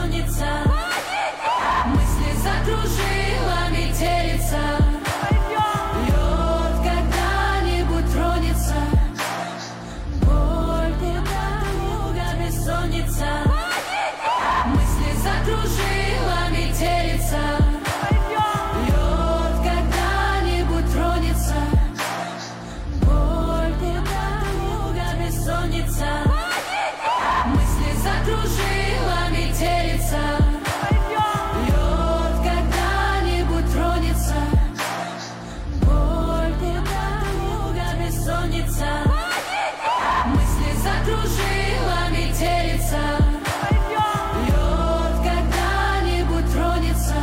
бессонница. Мысли закружила метелица. Лед когда-нибудь тронется. Боль куда-нибудь, бессонница. Мысли закружила метелица. Лед когда-нибудь тронется. Боль куда-нибудь, бессонница. Мысли закружила метелица. Лед когда-нибудь тронется. Боль куда-нибудь, бессонница. Мысли закружила метелица. Лед когда-нибудь тронется.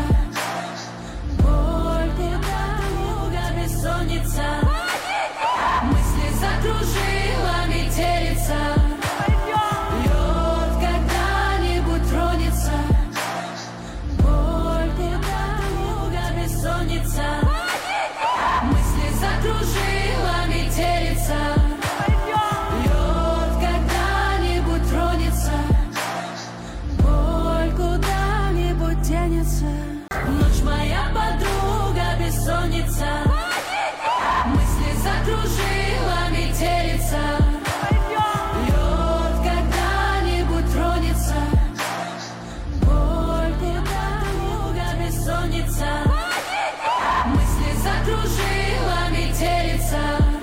Боль куда-нибудь, бессонница. Мысли закружила метелица. Лед когда-нибудь тронется. Боль куда-нибудь, бессонница. Мысли закружила метелица. Лед когда-нибудь тронется. Боль куда-нибудь денется. Ночь моя подруга, бессонница. Мысли закружила метелица. Лед когда-нибудь тронется. Боль куда-нибудь, бессонница. Мысли закружила метелица.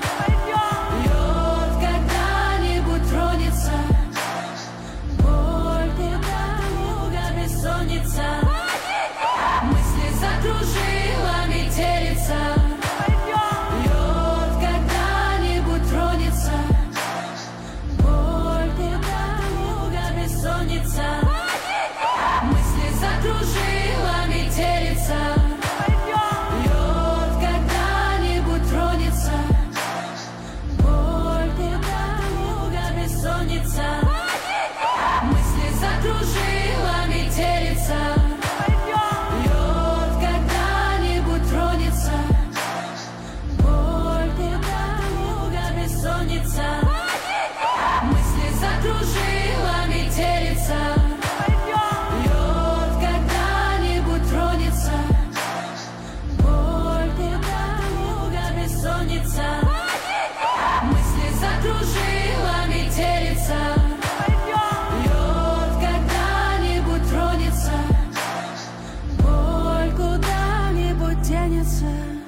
Лед когда-нибудь тронется. Боль куда-нибудь, бессонница. Мысли закружила метелица. Лед когда-нибудь тронется. Боль куда-нибудь, бессонница. Мысли закружила метелица. Лед когда-нибудь тронется. Боль куда-нибудь, бессонница. Мысли закружила метелица. Лед когда-нибудь тронется. Боль куда-нибудь, бессонница. Мысли закружила метелица. Лед когда-нибудь тронется. Боль куда-нибудь, бессонница. Мысли закружила метелица. Лед когда-нибудь тронется. Боль куда-нибудь денется.